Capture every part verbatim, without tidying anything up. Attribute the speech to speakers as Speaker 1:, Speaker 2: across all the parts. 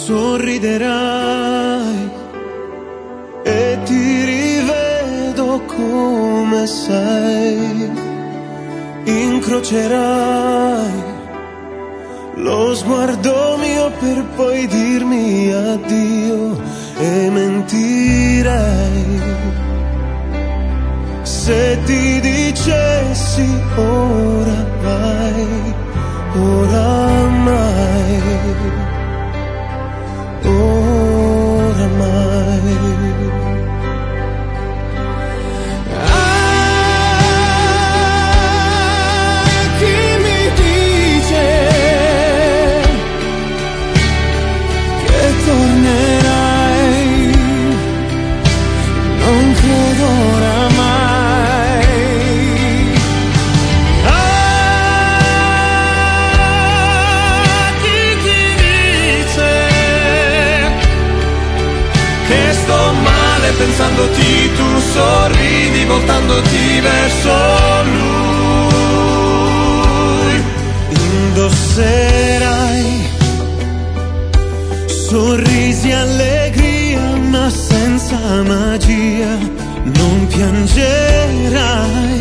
Speaker 1: sorriderai e ti rivedo come sei, incrocerai lo sguardo mio per poi dirmi addio e mentirei se ti dicessi ora vai, oramai, oramai.
Speaker 2: Pensandoti tu sorridi voltandoti verso lui.
Speaker 1: Indosserai sorrisi, allegria, ma senza magia. Non piangerai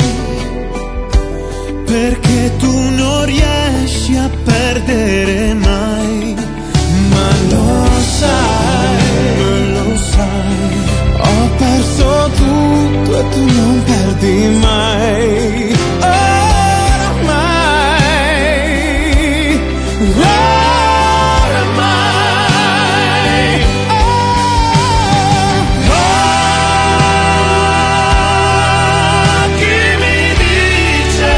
Speaker 1: perché tu non riesci a perdere mai. Ma lo sai, lo sai, ho perso tutto e tu non perdi mai. Oramai, oramai, oh, oh. Chi mi dice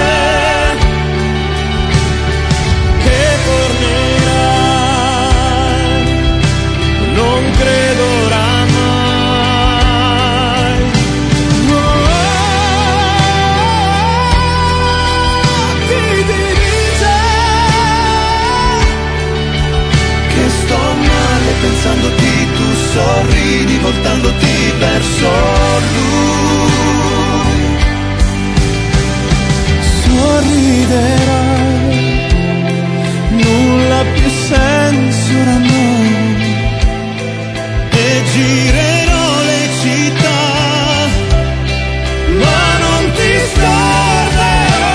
Speaker 1: che tornerai? Non credo oramai. Pensandoti tu sorridi voltandoti verso lui. Sorriderai, nulla più senso ora noi, e girerò le città, ma non ti scorderò.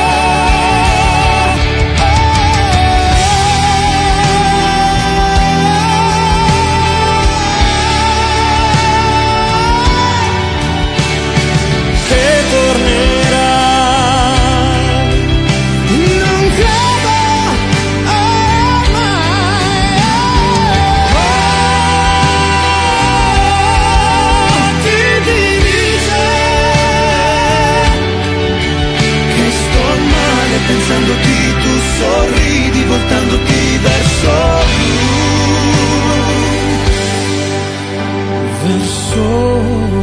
Speaker 1: Pensandoti tu sorridi voltandoti verso lui, verso lui.